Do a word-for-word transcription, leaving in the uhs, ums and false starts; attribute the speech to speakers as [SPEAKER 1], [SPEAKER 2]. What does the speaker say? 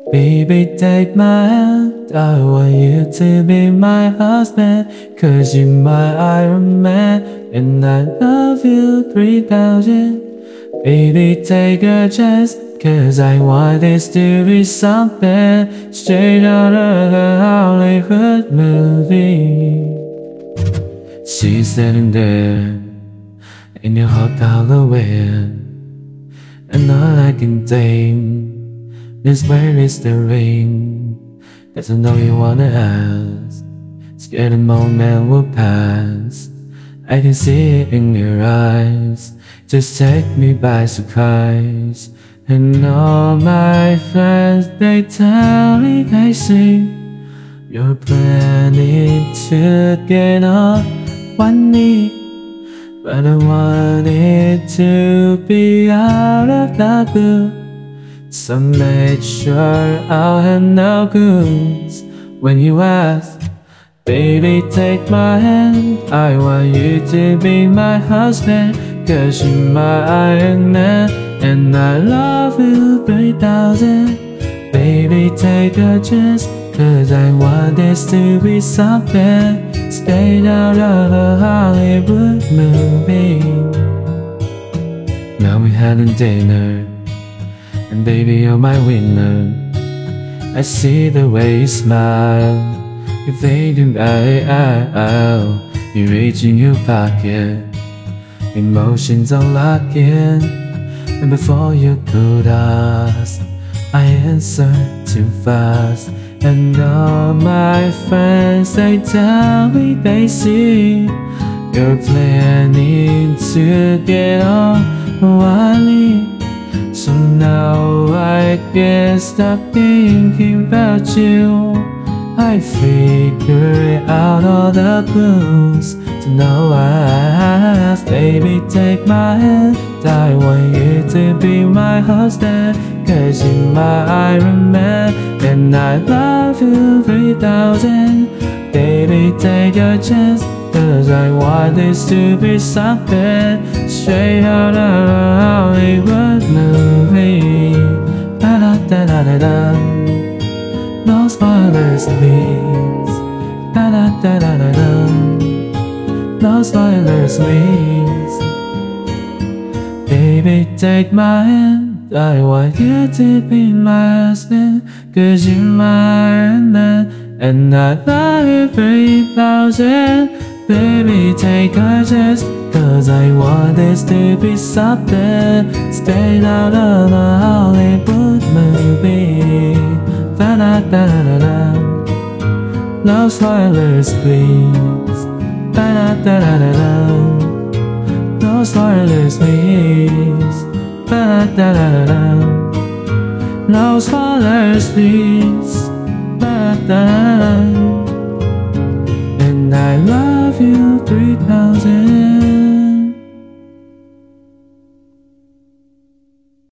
[SPEAKER 1] Baby, take my hand, I want you to be my husband, 'cause you're my Iron Man, and I love you three thousand. Baby, take a chance, 'cause I want this to be something straight out of a Hollywood movie. She's sitting there in your hotel room, and all I can think is, where is the ring? 'Cause I know you wanna ask. Scared the moment will pass. I can see it in your eyes. Just take me by surprise. And all my friends, they tell me, they see you're planning to get on one knee, but I want it to be out of the blue. So make sure I'll have no goons when you ask. Baby, take my hand, I want you to be my husband, 'cause you're my Iron Man, and I love you three thousand. Baby, take a chance, 'cause I want this to be something straight out of a Hollywood movie. Now we had a dinner, and baby, you're my winner. I see the way you smile. You're fading out. You reach in your pocket. Emotions are locking. And before you could ask, I answered too fast. And all my friends, they tell me they see you're planning to get on one knee. So now I can't stop thinking about you. I figure out all the clues to know I ask. Baby, take my hand, I want you to be my husband, 'cause you're my Iron Man, and I love you three thousand. Baby, take a chance, 'cause I want this to be something straight out of a Hollywood movie. Da da da da da da. No spoilers, please. Da da da da da da. No spoilers, please. Baby, take my hand, I want you to be my husband, 'cause you're my Iron Man, and I love you three thousand. Baby, take a chance, 'cause I want this to be something straight out of a Hollywood movie. Da da da da da. No spoilers, please. Da da da da da da. No spoilers, please. Da da da da da. No spoilers, please. Da da da. And I love you three thousand.